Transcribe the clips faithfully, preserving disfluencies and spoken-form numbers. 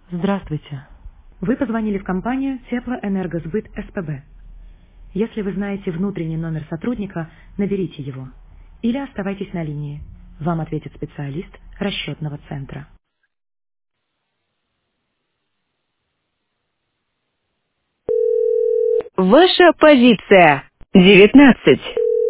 Здравствуйте. Вы позвонили в компанию Теплоэнергосбыт СПБ. Если вы знаете внутренний номер сотрудника, наберите его. Или оставайтесь на линии. Вам ответит специалист расчетного центра. Ваша позиция. девятнадцать.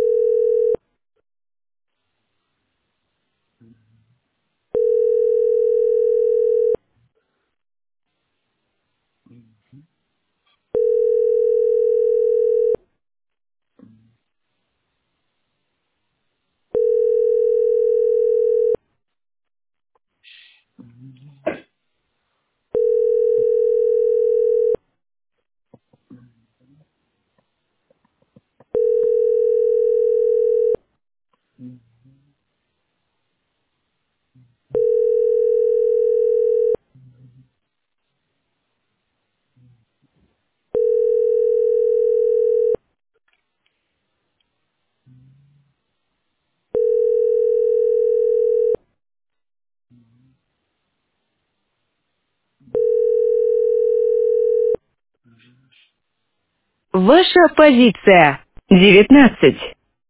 Ваша позиция. девятнадцать.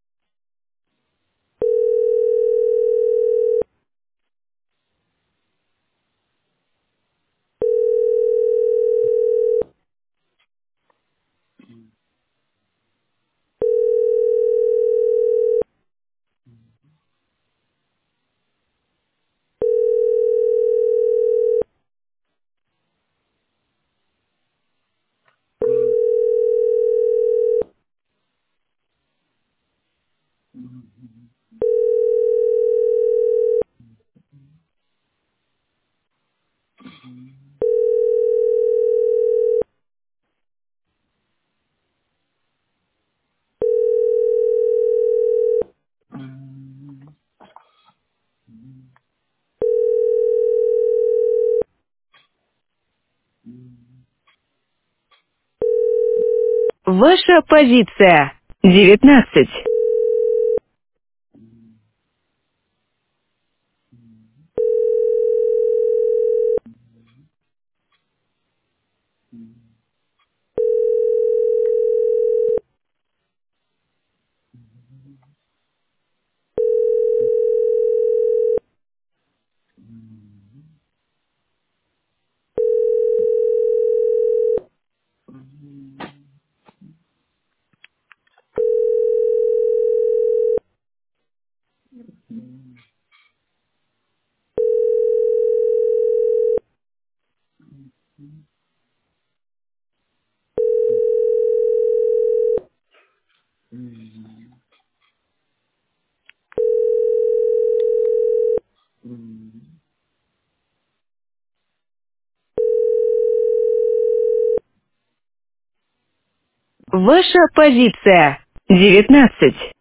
Ваша позиция. девятнадцать. Ваша позиция. девятнадцать.